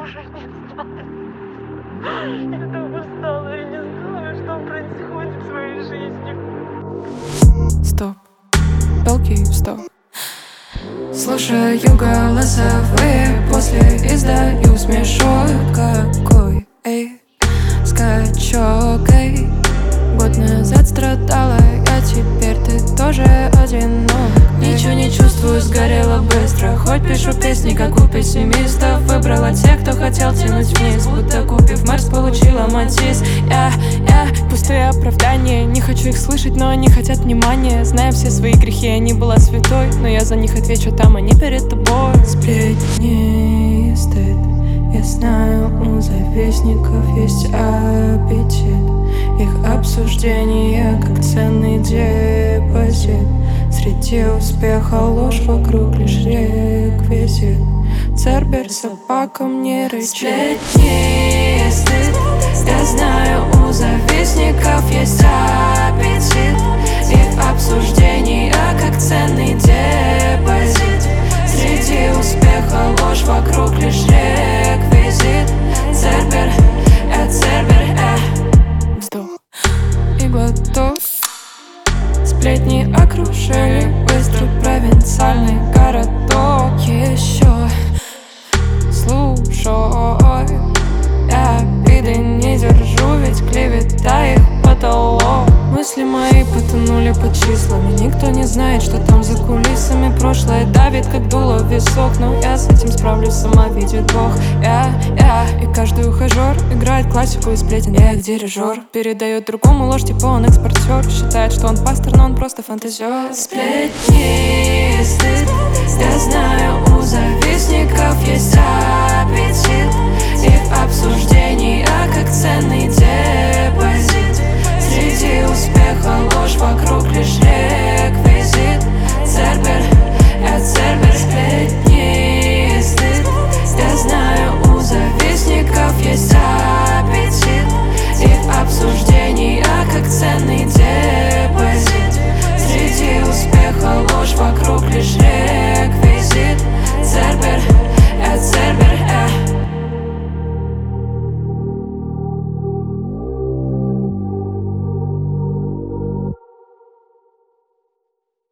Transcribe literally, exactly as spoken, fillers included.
уже не знаю. Я так устала и не знаю, что происходит в своей жизни. Стоп, толки в стоп. Слушаю голосовые, после издаю смешок. Какой, эй, скачок, эй. Год назад страдала я, теперь ты тоже одинок. Ничего не чувствую, сгорела быстро. Хоть пишу песни, как у пессимистов. Выбрала тех, кто хотел тянуть вниз, будто купив Марс, получила Матис. Я, я, пустые оправдания, не хочу их слышать, но они хотят внимания. Зная все свои грехи, я не была святой, но я за них отвечу там, они перед тобой. Сплетни и стыд, я знаю, у завистников есть аппетит. Их обсуждение как ценный депозит. Среди успеха ложь, вокруг лишь реквизит. Цербер собакам не рычит. Сплетни и стыд, я знаю, у завистников есть аппетит. Их обсуждение как ценный депозит. Среди успеха ложь, вокруг лишь реквизит. Цербер, я цербер, э. Вздох и глоток. Сплетни окружили быстро провинциальный городок. Еще слушай, я обиды не держу, ведь клевета их потолок. Мысли мои потонули под числами. Никто не знает, что там за кулисами. Прошлое давит, как дуло в висок, но я с этим справлюсь, сама видит Бог. Я, я, и каждый ухажер играет классику из сплетен. Я их дирижер, передает другому ложь, типа он экспортер. Считает, что он пастор, но он просто фантазер. Сплетни и стыд, я знаю, у завистников есть